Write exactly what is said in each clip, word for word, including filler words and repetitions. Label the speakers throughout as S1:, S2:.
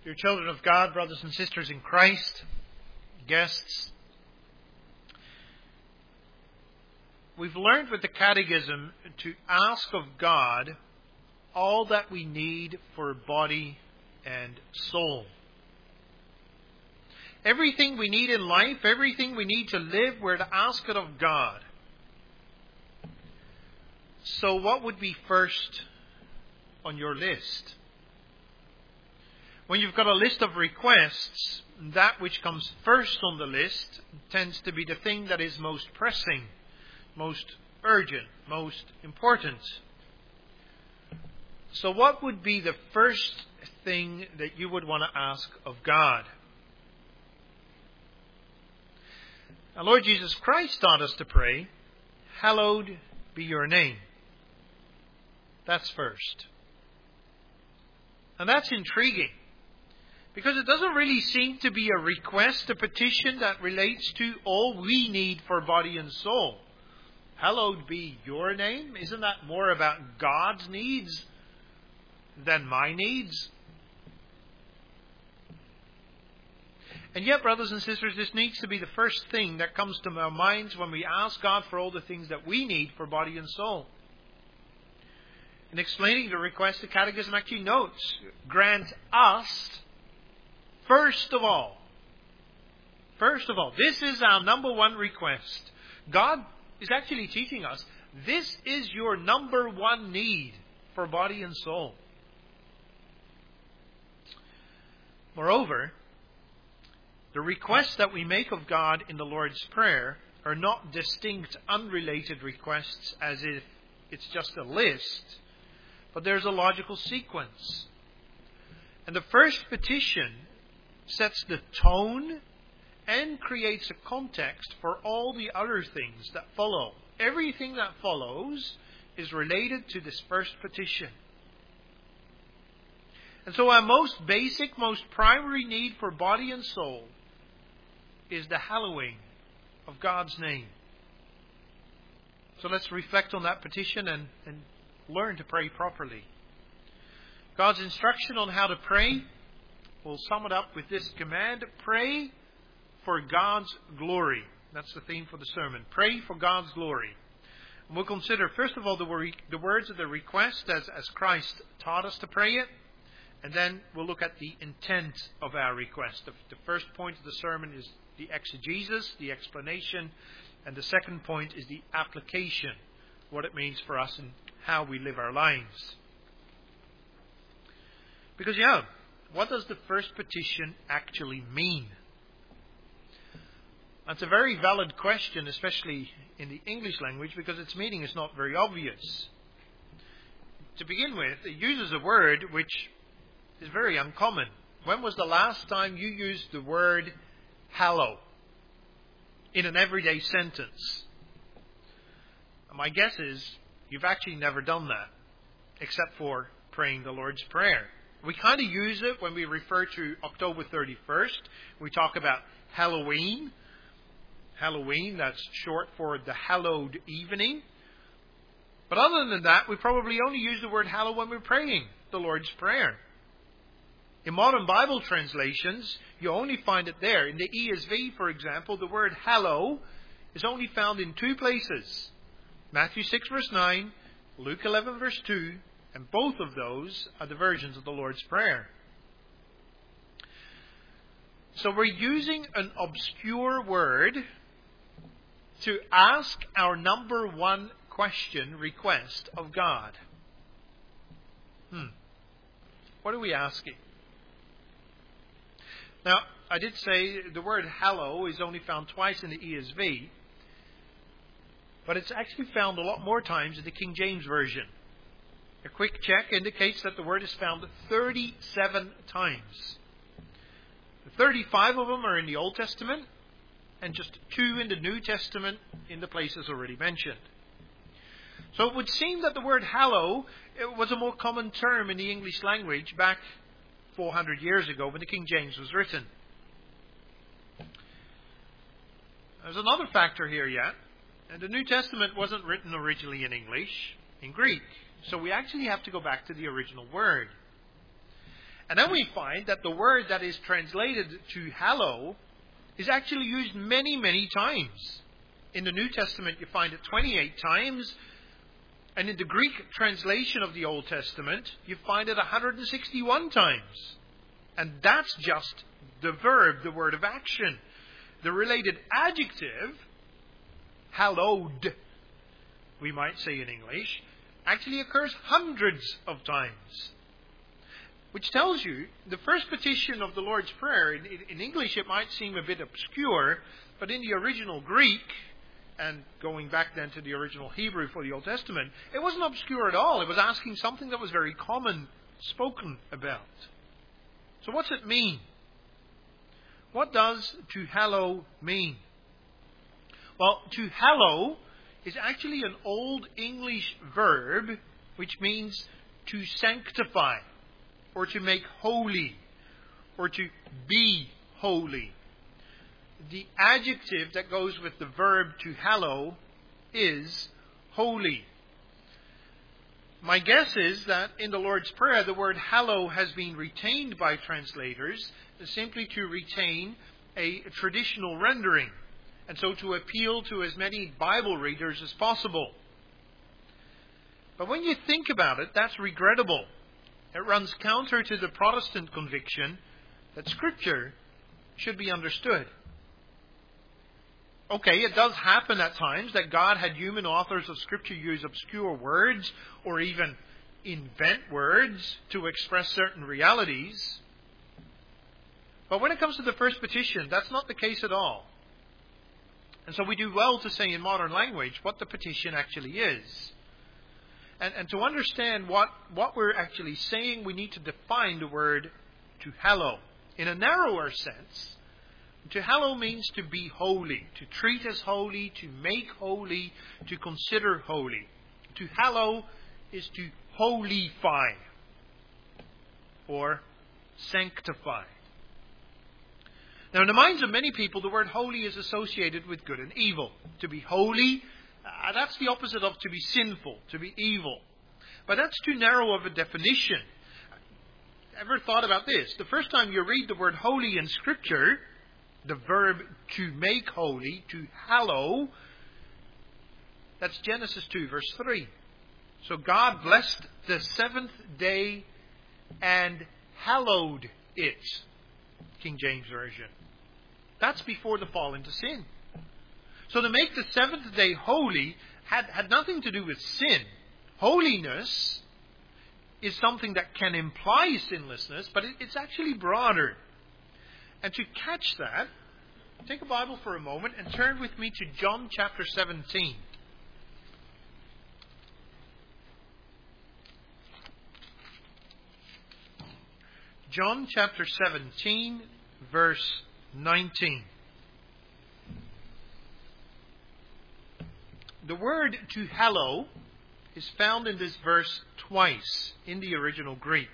S1: Dear children of God, brothers and sisters in Christ, guests, we've learned with the Catechism to ask of God all that we need for body and soul. Everything we need in life, everything we need to live, we're to ask it of God. So what would be first on your list? When you've got a list of requests, that which comes first on the list tends to be the thing that is most pressing, most urgent, most important. So what would be the first thing that you would want to ask of God? Our Lord Jesus Christ taught us to pray, "Hallowed be your name." That's first. And that's intriguing, because it doesn't really seem to be a request, a petition that relates to all we need for body and soul. Hallowed be your name? Isn't that more about God's needs than my needs? And yet, brothers and sisters, this needs to be the first thing that comes to our minds when we ask God for all the things that we need for body and soul. In explaining the request, the Catechism actually notes, grant us first of all. First of all, this is our number one request. God is actually teaching us, this is your number one need for body and soul. Moreover, the requests that we make of God in the Lord's Prayer are not distinct, unrelated requests as if it's just a list, but there's a logical sequence. And the first petition sets the tone and creates a context for all the other things that follow. Everything that follows is related to this first petition. And so our most basic, most primary need for body and soul is the hallowing of God's name. So let's reflect on that petition and, and learn to pray properly. God's instruction on how to pray, we'll sum it up with this command: pray for God's glory. That's the theme for the sermon. Pray for God's glory. And we'll consider, first of all, the, wor- the words of the request as, as Christ taught us to pray it. And then we'll look at the intent of our request. The, the first point of the sermon is the exegesis, the explanation. And the second point is the application, what it means for us and how we live our lives. Because, yeah, what does the first petition actually mean? That's a very valid question, especially in the English language, because its meaning is not very obvious. To begin with, it uses a word which is very uncommon. When was the last time you used the word hallow in an everyday sentence? My guess is you've actually never done that, except for praying the Lord's Prayer. We kind of use it when we refer to October thirty-first. We talk about Halloween. Halloween, that's short for the hallowed evening. But other than that, we probably only use the word hallow when we're praying the Lord's Prayer. In modern Bible translations, you only find it there. In the E S V, for example, the word hallow is only found in two places. Matthew six verse nine, Luke eleven verse two, and both of those are the versions of the Lord's Prayer. So we're using an obscure word to ask our number one question, request of God. Hmm. What are we asking? Now, I did say the word hallow is only found twice in the E S V, but it's actually found a lot more times in the King James Version. A quick check indicates that the word is found thirty-seven times. thirty-five of them are in the Old Testament, and just two in the New Testament in the places already mentioned. So it would seem that the word hallow was a more common term in the English language back four hundred years ago when the King James was written. There's another factor here yet. And the New Testament wasn't written originally in English, in Greek. So we actually have to go back to the original word. And then we find that the word that is translated to hallow is actually used many, many times. In the New Testament, you find it twenty-eight times. And in the Greek translation of the Old Testament, you find it one hundred sixty-one times. And that's just the verb, the word of action. The related adjective, hallowed, we might say in English, actually occurs hundreds of times. Which tells you, the first petition of the Lord's Prayer, in, in English it might seem a bit obscure, but in the original Greek, and going back then to the original Hebrew for the Old Testament, it wasn't obscure at all. It was asking something that was very common, spoken about. So what's it mean? What does to hallow mean? Well, to hallow is actually an Old English verb which means to sanctify, or to make holy, or to be holy. The adjective that goes with the verb to hallow is holy. My guess is that in the Lord's Prayer, the word hallow has been retained by translators simply to retain a traditional rendering, and so to appeal to as many Bible readers as possible. But when you think about it, that's regrettable. It runs counter to the Protestant conviction that Scripture should be understood. Okay, it does happen at times that God had human authors of Scripture use obscure words or even invent words to express certain realities. But when it comes to the first petition, that's not the case at all. And so we do well to say in modern language what the petition actually is. And, and to understand what, what we're actually saying, we need to define the word to hallow. In a narrower sense, to hallow means to be holy, to treat as holy, to make holy, to consider holy. To hallow is to holify or sanctify. Now, in the minds of many people, the word holy is associated with good and evil. To be holy, uh, that's the opposite of to be sinful, to be evil. But that's too narrow of a definition. Ever thought about this? The first time you read the word holy in Scripture, the verb to make holy, to hallow, that's Genesis two, verse three. So God blessed the seventh day and hallowed it. King James Version. That's before the fall into sin. So to make the seventh day holy had, had nothing to do with sin. Holiness is something that can imply sinlessness, but it, it's actually broader. And to catch that, take a Bible for a moment and turn with me to John chapter seventeen. John chapter seventeen, verse nineteen. The word to hallow is found in this verse twice in the original Greek.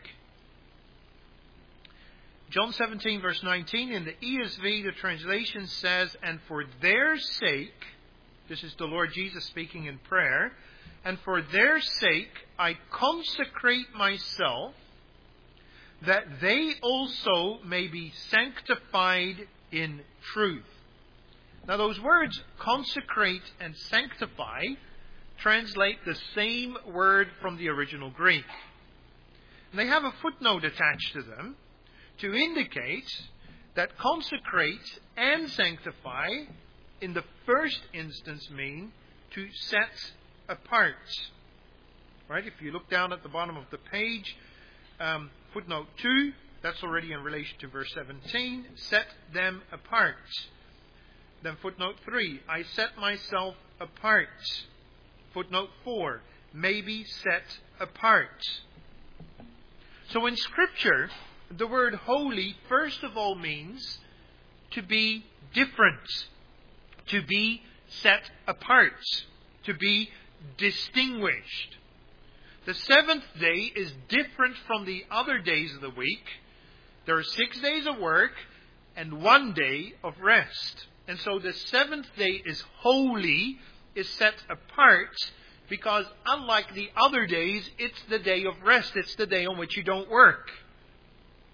S1: John seventeen, verse nineteen, in the E S V, the translation says, "And for their sake," this is the Lord Jesus speaking in prayer, "and for their sake I consecrate myself, that they also may be sanctified in truth." Now those words, consecrate and sanctify, translate the same word from the original Greek. And they have a footnote attached to them to indicate that consecrate and sanctify in the first instance mean to set apart. Right? If you look down at the bottom of the page, um, footnote two, that's already in relation to verse seventeen, set them apart. Then footnote three, I set myself apart. Footnote four, may be set apart. So in Scripture, the word holy, first of all, means to be different, to be set apart, to be distinguished. The seventh day is different from the other days of the week. There are six days of work and one day of rest. And so the seventh day is holy, is set apart, because unlike the other days, it's the day of rest. It's the day on which you don't work.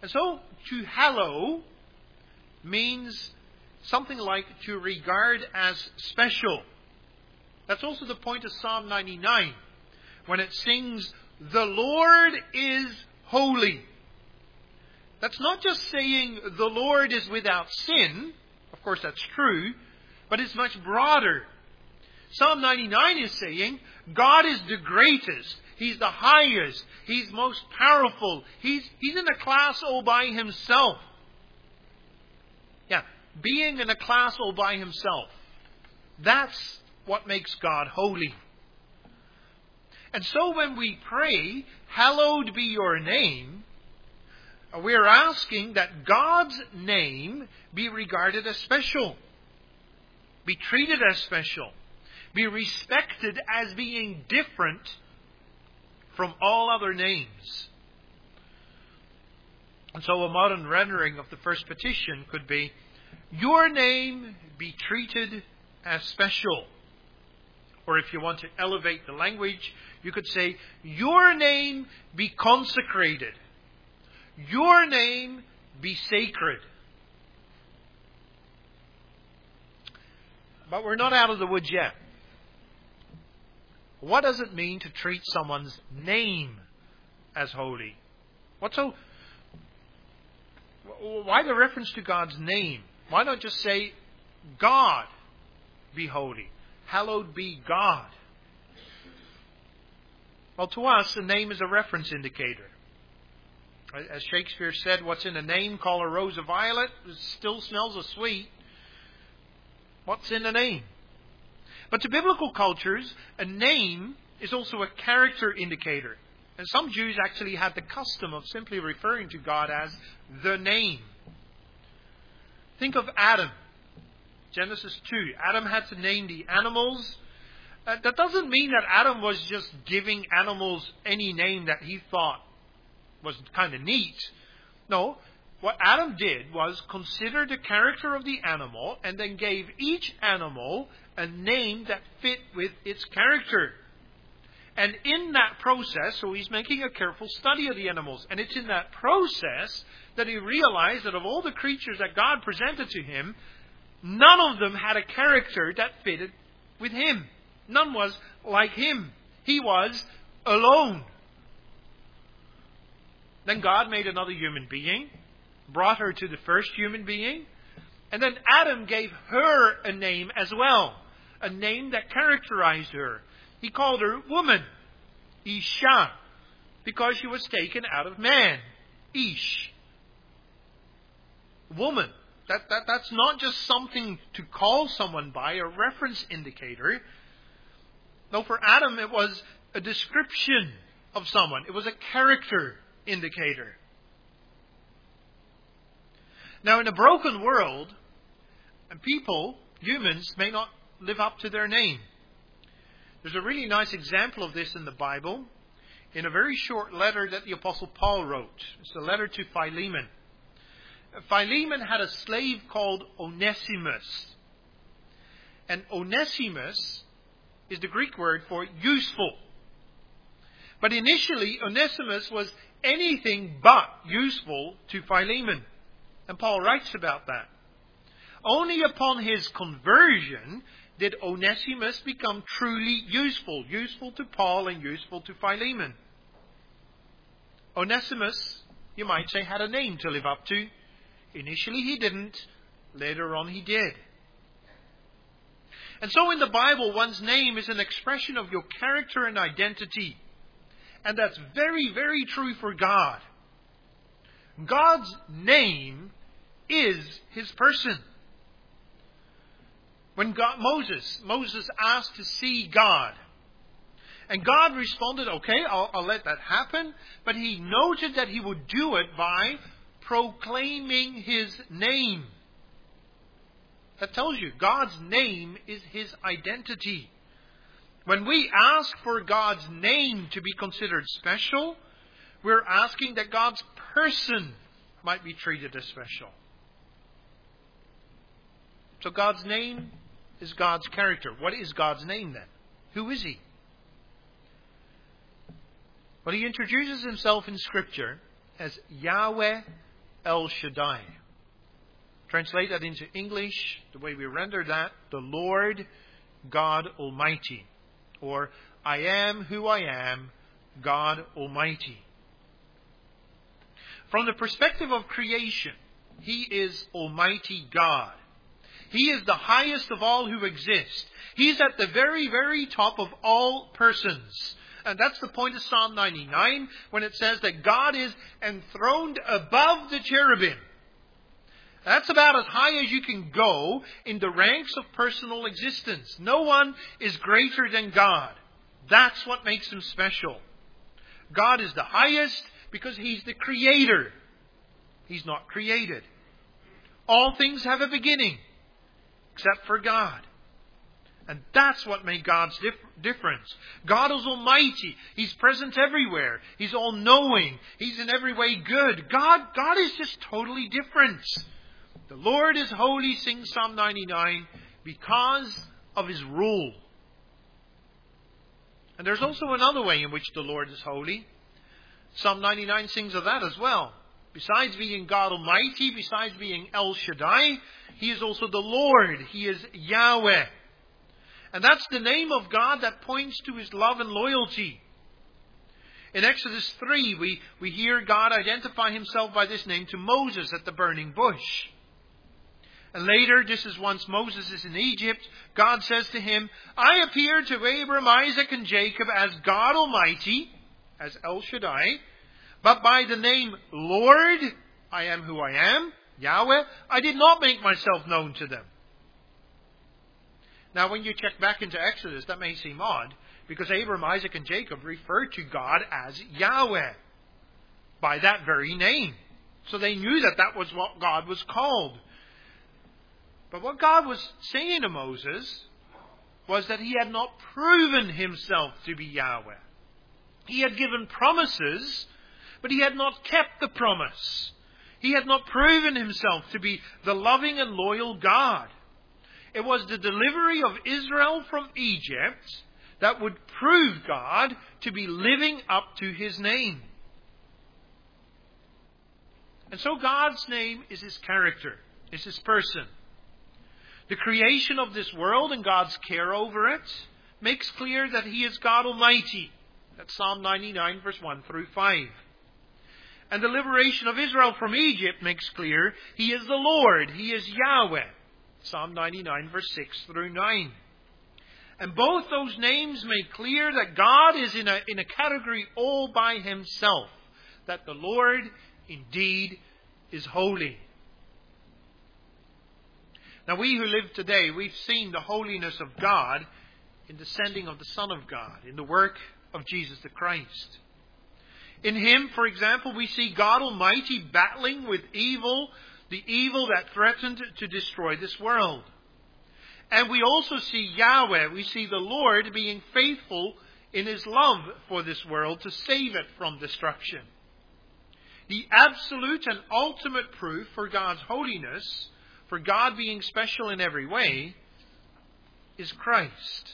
S1: And so, to hallow means something like to regard as special. That's also the point of Psalm ninety-nine, when it sings, "The Lord is holy." That's not just saying the Lord is without sin. Of course, that's true, but it's much broader. Psalm ninety-nine is saying, God is the greatest. He's the highest. He's most powerful. He's, he's in a class all by himself. Yeah, being in a class all by himself. That's what makes God holy. And so when we pray, "Hallowed be your name," we're asking that God's name be regarded as special, be treated as special, be respected as being different from all other names. And so a modern rendering of the first petition could be, "Your name be treated as special." Or if you want to elevate the language, you could say, "Your name be consecrated. Your name be sacred." But we're not out of the woods yet. What does it mean to treat someone's name as holy? What so? Why the reference to God's name? Why not just say, "God be holy. Hallowed be God"? Well, to us, a name is a reference indicator. As Shakespeare said, "What's in a name, call a rose a violet, it still smells as sweet." What's in a name? But to biblical cultures, a name is also a character indicator. And some Jews actually had the custom of simply referring to God as the name. Think of Adam. Genesis two. Adam had to name the animals. Uh, that doesn't mean that Adam was just giving animals any name that he thought was kind of neat. No, what Adam did was consider the character of the animal and then gave each animal a name that fit with its character. And in that process, so he's making a careful study of the animals, and it's in that process that he realized that of all the creatures that God presented to him, none of them had a character that fitted with him. None was like him. He was alone. Then God made another human being, brought her to the first human being, and then Adam gave her a name as well, a name that characterized her. He called her woman, Isha, because she was taken out of man, Ish. Woman. That, that, that's not just something to call someone by, a reference indicator. No, for Adam it was a description of someone. It was a character indicator. Now, in a broken world, people, humans, may not live up to their name. There's a really nice example of this in the Bible, in a very short letter that the Apostle Paul wrote. It's a letter to Philemon. Philemon had a slave called Onesimus. And Onesimus is the Greek word for useful. But initially, Onesimus was anything but useful to Philemon. And Paul writes about that. Only upon his conversion did Onesimus become truly useful. Useful to Paul and useful to Philemon. Onesimus, you might say, had a name to live up to. Initially he didn't. Later on he did. And so in the Bible, one's name is an expression of your character and identity. And that's very, very true for God. God's name is His person. When God, Moses, Moses asked to see God. And God responded, okay, I'll, I'll let that happen. But He noted that He would do it by proclaiming His name. That tells you God's name is His identity. When we ask for God's name to be considered special, we're asking that God's person might be treated as special. So God's name is God's character. What is God's name then? Who is He? Well, He introduces Himself in Scripture as Yahweh El Shaddai. Translate that into English, the way we render that, the Lord God Almighty. Or, I am who I am, God Almighty. From the perspective of creation, He is Almighty God. He is the highest of all who exist. He's at the very, very top of all persons. And that's the point of Psalm ninety-nine, when it says that God is enthroned above the cherubim. That's about as high as you can go in the ranks of personal existence. No one is greater than God. That's what makes Him special. God is the highest because He's the Creator. He's not created. All things have a beginning, except for God. And that's what made God's dif- difference. God is Almighty. He's present everywhere. He's all-knowing. He's in every way good. God, God is just totally different. The Lord is holy, sings Psalm ninety-nine, because of His rule. And there's also another way in which the Lord is holy. Psalm ninety-nine sings of that as well. Besides being God Almighty, besides being El Shaddai, He is also the Lord. He is Yahweh. And that's the name of God that points to His love and loyalty. In Exodus three, we, we hear God identify Himself by this name to Moses at the burning bush. And later, just as once Moses is in Egypt, God says to him, I appeared to Abraham, Isaac, and Jacob as God Almighty, as El Shaddai, but by the name Lord, I am who I am, Yahweh, I did not make myself known to them. Now, when you check back into Exodus, that may seem odd, because Abraham, Isaac, and Jacob referred to God as Yahweh, by that very name. So they knew that that was what God was called. But what God was saying to Moses was that He had not proven Himself to be Yahweh. He had given promises, but He had not kept the promise. He had not proven Himself to be the loving and loyal God. It was the delivery of Israel from Egypt that would prove God to be living up to His name. And so God's name is His character, is His person. The creation of this world and God's care over it makes clear that He is God Almighty. That's Psalm ninety-nine, verse one through five. And the liberation of Israel from Egypt makes clear He is the Lord. He is Yahweh. Psalm ninety-nine, verse six through nine. And both those names make clear that God is in a, in a category all by Himself. That the Lord indeed is holy. Now, we who live today, we've seen the holiness of God in the sending of the Son of God, in the work of Jesus the Christ. In Him, for example, we see God Almighty battling with evil, the evil that threatened to destroy this world. And we also see Yahweh, we see the Lord being faithful in His love for this world to save it from destruction. The absolute and ultimate proof for God's holiness, for God being special in every way, is Christ.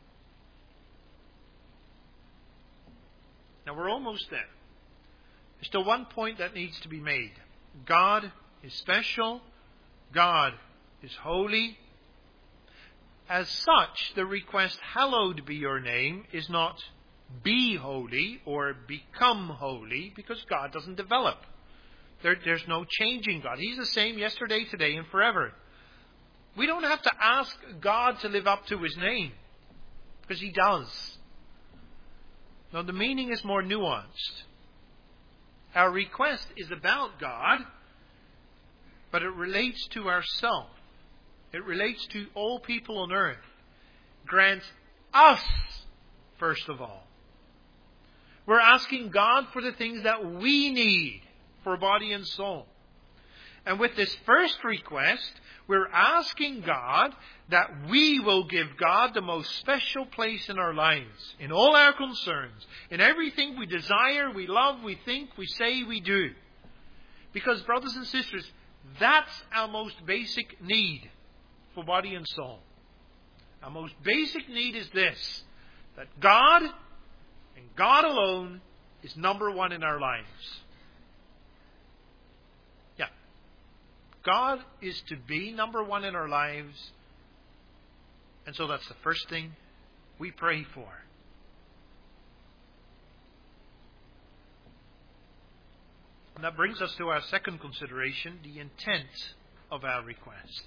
S1: Now we're almost there. There's still one point that needs to be made. God is special. God is holy. As such, the request, hallowed be your name, is not be holy or become holy, because God doesn't develop. There, there's no changing God. He's the same yesterday, today, and forever. We don't have to ask God to live up to His name, because He does. Now, the meaning is more nuanced. Our request is about God, but it relates to ourselves. It relates to all people on earth. Grant us, first of all. We're asking God for the things that we need for body and soul. And with this first request, we're asking God that we will give God the most special place in our lives, in all our concerns, in everything we desire, we love, we think, we say, we do. Because, brothers and sisters, that's our most basic need for body and soul. Our most basic need is this, that God and God alone is number one in our lives. Yeah. God is to be number one in our lives. And so that's the first thing we pray for. And that brings us to our second consideration, the intent of our request.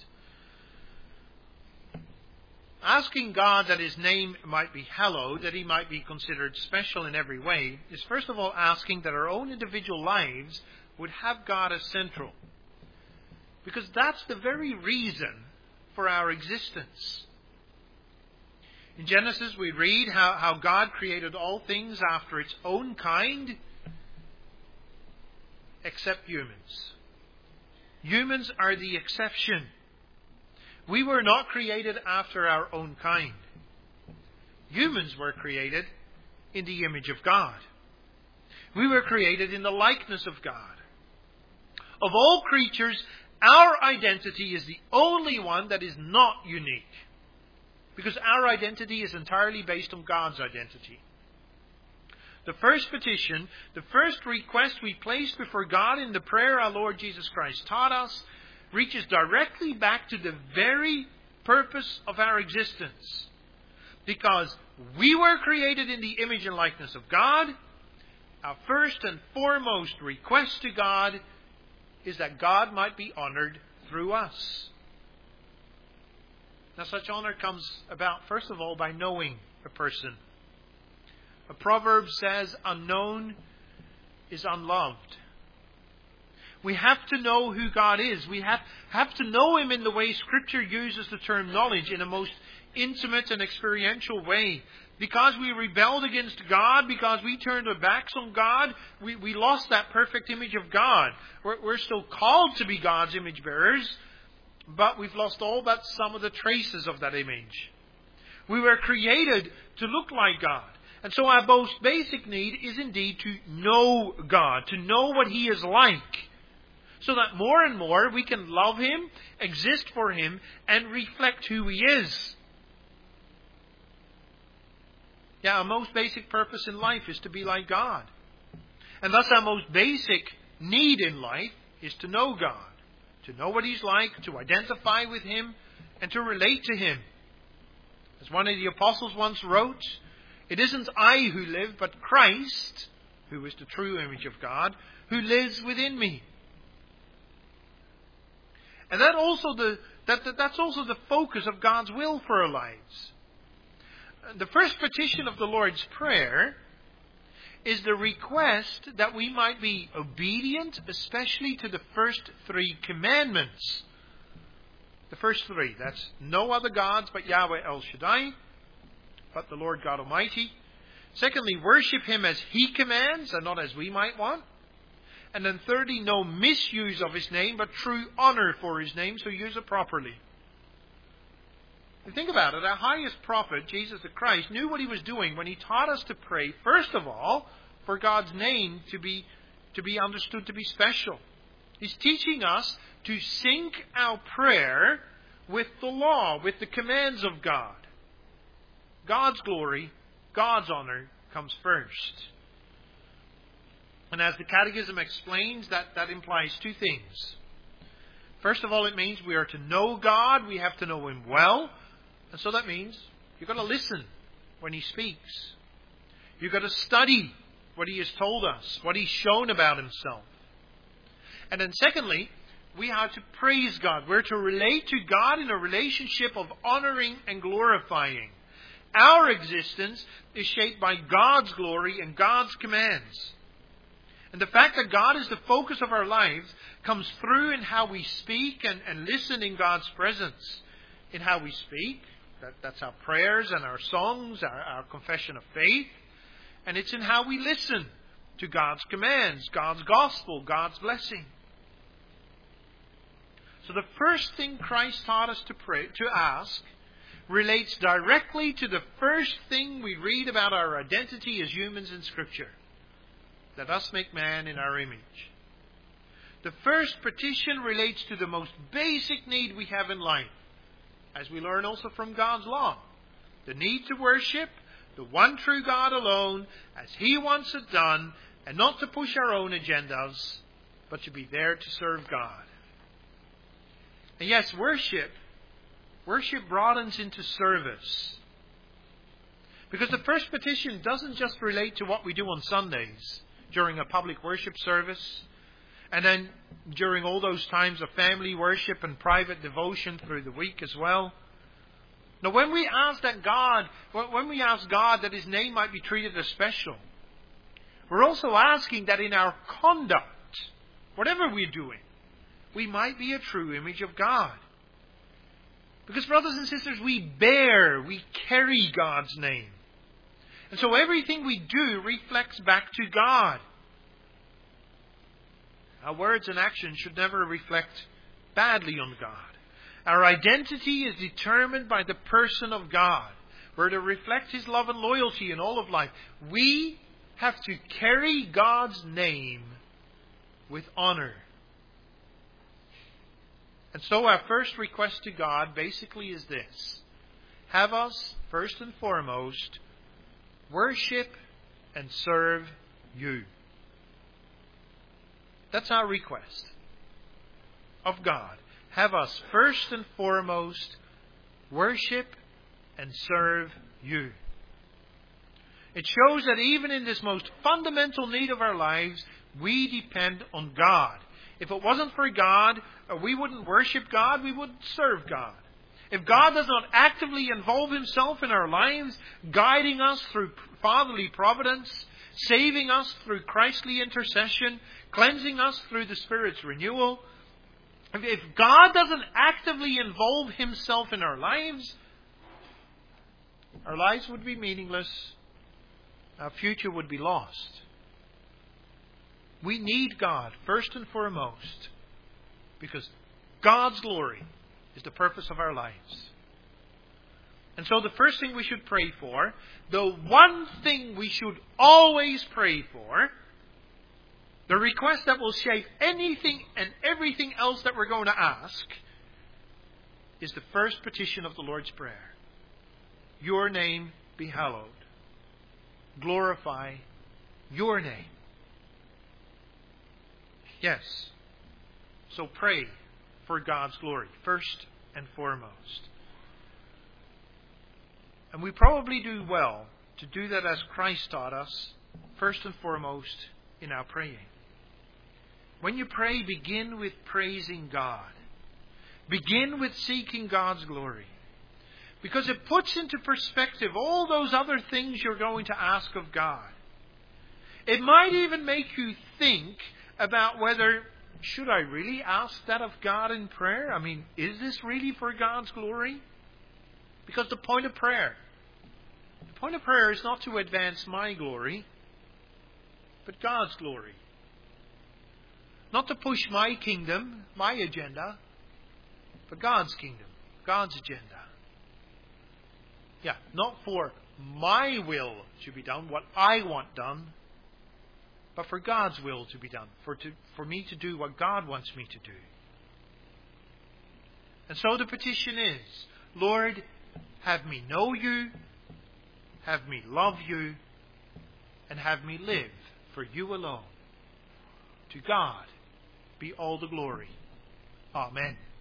S1: Asking God that His name might be hallowed, that He might be considered special in every way, is first of all asking that our own individual lives would have God as central. Because that's the very reason for our existence. In Genesis we read how, how God created all things after its own kind, except humans. Humans are the exception. We were not created after our own kind. Humans were created in the image of God. We were created in the likeness of God. Of all creatures, our identity is the only one that is not unique. Because our identity is entirely based on God's identity. The first petition, the first request we place before God in the prayer our Lord Jesus Christ taught us, reaches directly back to the very purpose of our existence. Because we were created in the image and likeness of God, our first and foremost request to God is that God might be honored through us. Now, such honor comes about, first of all, by knowing a person. A proverb says, unknown is unloved. We have to know who God is. We have, have to know Him in the way Scripture uses the term knowledge, in a most intimate and experiential way. Because we rebelled against God, because we turned our backs on God, we, we lost that perfect image of God. We're, we're still called to be God's image bearers, but we've lost all but some of the traces of that image. We were created to look like God. And so our most basic need is indeed to know God, to know what He is like, so that more and more we can love Him, exist for Him, and reflect who He is. Yeah, our most basic purpose in life is to be like God. And thus our most basic need in life is to know God, to know what He's like, to identify with Him, and to relate to Him. As one of the apostles once wrote, it isn't I who live, but Christ, who is the true image of God, who lives within me. And that also the, that, that, that's also the focus of God's will for our lives. The first petition of the Lord's Prayer is the request that we might be obedient, especially to the first three commandments. The first three, that's no other gods but Yahweh El Shaddai, but the Lord God Almighty. Secondly, worship Him as He commands and not as we might want. And then thirdly, no misuse of His name, but true honor for His name, so use it properly. And think about it, our highest prophet, Jesus the Christ, knew what He was doing when He taught us to pray, first of all, for God's name to be, to be understood to be special. He's teaching us to sync our prayer with the law, with the commands of God. God's glory, God's honor comes first. And as the Catechism explains, that, that implies two things. First of all, it means we are to know God, we have to know Him well. And so that means you've got to listen when He speaks. You've got to study what He has told us, what He's shown about Himself. And then secondly, we have to praise God. We're to relate to God in a relationship of honoring and glorifying. Our existence is shaped by God's glory and God's commands. And the fact that God is the focus of our lives comes through in how we speak and, and listen in God's presence. In how we speak, that, that's our prayers and our songs, our, our confession of faith. And it's in how we listen to God's commands, God's gospel, God's blessing. So the first thing Christ taught us to pray, to ask, relates directly to the first thing we read about our identity as humans in Scripture. Let us make man in our image. The first petition relates to the most basic need we have in life, as we learn also from God's law. The need to worship the one true God alone, as He wants it done, and not to push our own agendas, but to be there to serve God. And yes, worship, worship broadens into service. Because the first petition doesn't just relate to what we do on Sundays during a public worship service, and then during all those times of family worship and private devotion through the week as well. Now, when we ask that God, when we ask God that His name might be treated as special, we're also asking that in our conduct, whatever we're doing, we might be a true image of God. Because, brothers and sisters, we bear, we carry God's name. And so everything we do reflects back to God. Our words and actions should never reflect badly on God. Our identity is determined by the person of God. We're to reflect His love and loyalty in all of life. We have to carry God's name with honor. And so our first request to God basically is this: have us, first and foremost, worship and serve You. That's our request of God. Have us, first and foremost, worship and serve You. It shows that even in this most fundamental need of our lives, we depend on God. If it wasn't for God, we wouldn't worship God, we wouldn't serve God. If God does not actively involve Himself in our lives, guiding us through fatherly providence, saving us through Christly intercession, cleansing us through the Spirit's renewal, if God doesn't actively involve Himself in our lives, our lives would be meaningless. Our future would be lost. We need God first and foremost because God's glory is the purpose of our lives. And so the first thing we should pray for, the one thing we should always pray for, the request that will shape anything and everything else that we're going to ask, is the first petition of the Lord's Prayer. Your name be hallowed. Glorify Your name. Yes. So pray for God's glory, first and foremost. And we probably do well to do that as Christ taught us, first and foremost in our praying. When you pray, begin with praising God. Begin with seeking God's glory. Because it puts into perspective all those other things you're going to ask of God. It might even make you think about whether, should I really ask that of God in prayer? I mean, is this really for God's glory? Because the point of prayer, the point of prayer is not to advance my glory, but God's glory. Not to push my kingdom, my agenda, but God's kingdom, God's agenda. Yeah, not for my will to be done, what I want done, but for God's will to be done, for to, for me to do what God wants me to do. And so the petition is, Lord, have me know You, have me love You, and have me live for You alone. To God be all the glory. Amen.